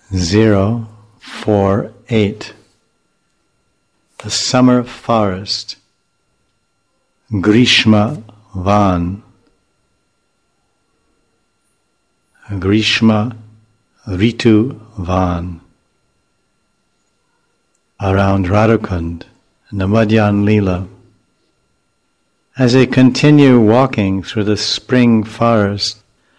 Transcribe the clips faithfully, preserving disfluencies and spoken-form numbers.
zero four eight. The summer forest, Grishma Van, Grishma Ritu Van, around Radhakund and the Madhyan Leela. As they continue walking through the spring forest,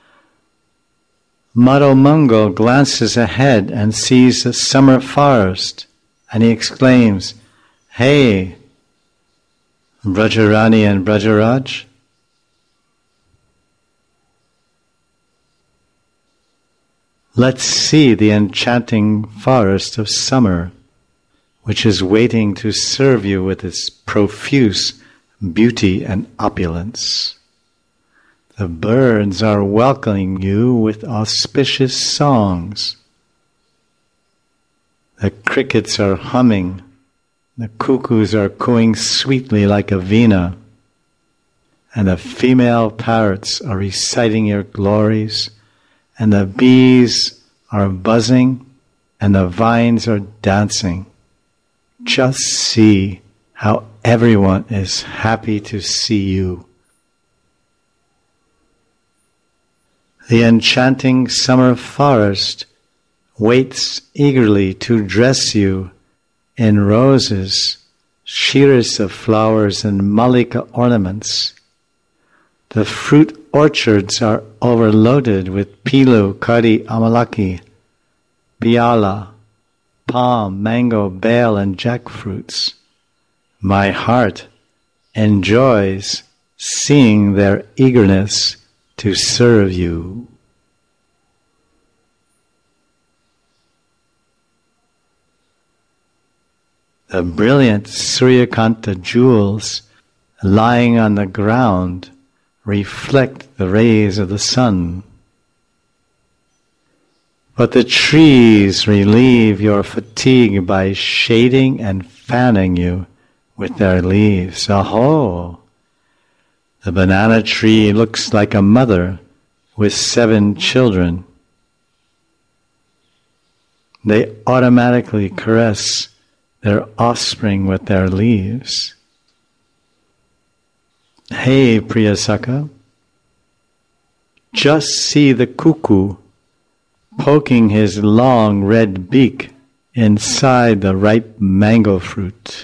Madhu Mangal glances ahead and sees the summer forest, and he exclaims, "Hey, Brajarani and Brajaraj, let's see the enchanting forest of summer, which is waiting to serve you with its profuse beauty and opulence. The birds are welcoming you with auspicious songs. The crickets are humming. The cuckoos are cooing sweetly like a veena. And the female parrots are reciting your glories. And the bees are buzzing. And the vines are dancing. Just see how everyone is happy to see you." The enchanting summer forest waits eagerly to dress you in roses, shiras of flowers, and malika ornaments. The fruit orchards are overloaded with pilu, kadi, amalaki, biala, palm, mango, bale, and jackfruits. My heart enjoys seeing their eagerness to serve you. The brilliant Suryakanta jewels lying on the ground reflect the rays of the sun. But the trees relieve your fatigue by shading and fanning you with their leaves. Aho! The banana tree looks like a mother with seven children. They automatically caress their offspring with their leaves. Hey, Priyasaka, just see the cuckoo poking his long red beak inside the ripe mango fruit.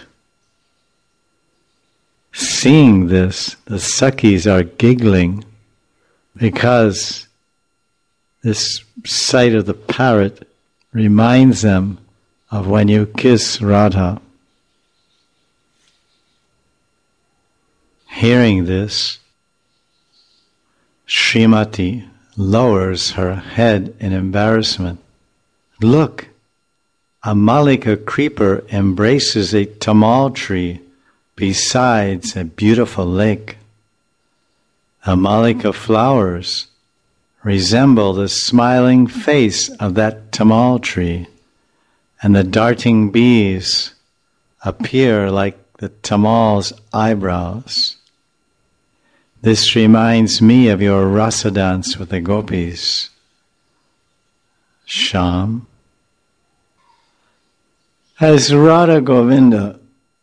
Seeing this, the Sakhis are giggling because this sight of the parrot reminds them of when you kiss Radha. Hearing this, Srimati lowers her head in embarrassment. Look, a Malika creeper embraces a tamal tree besides a beautiful lake. The Malika flowers resemble the smiling face of that tamal tree, and the darting bees appear like the tamal's eyebrows. This reminds me of your rasa dance with the gopis, Sham. As Radha Govinda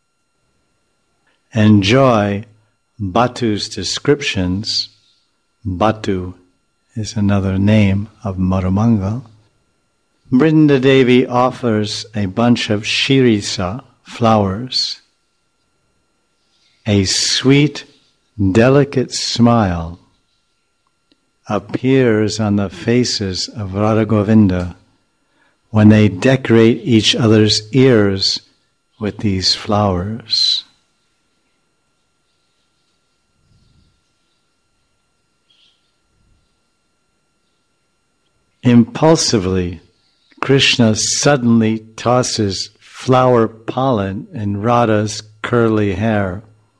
enjoy Batu's descriptions, Batu is another name of Madhu Mangal, Brinda Devi offers a bunch of shirisa flowers. A sweet, delicate smile appears on the faces of Radha Govinda when they decorate each other's ears with these flowers. Impulsively, Krishna suddenly tosses flower pollen in Radha's curly hair.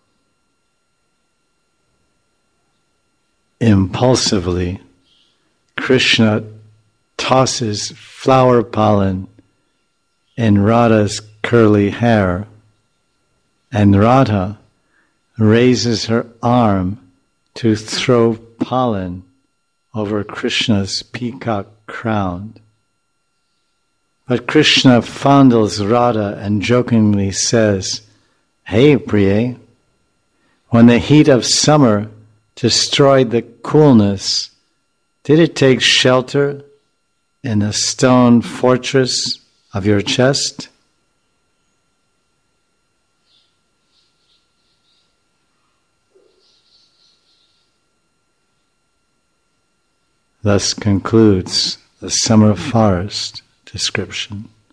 Impulsively, Krishna tosses flower pollen in Radha's curly hair, and Radha raises her arm to throw pollen over Krishna's peacock crown. But Krishna fondles Radha and jokingly says, "Hey, Priye, when the heat of summer destroyed the coolness, did it take shelter in the stone fortress of your chest?" Thus concludes the summer forest description.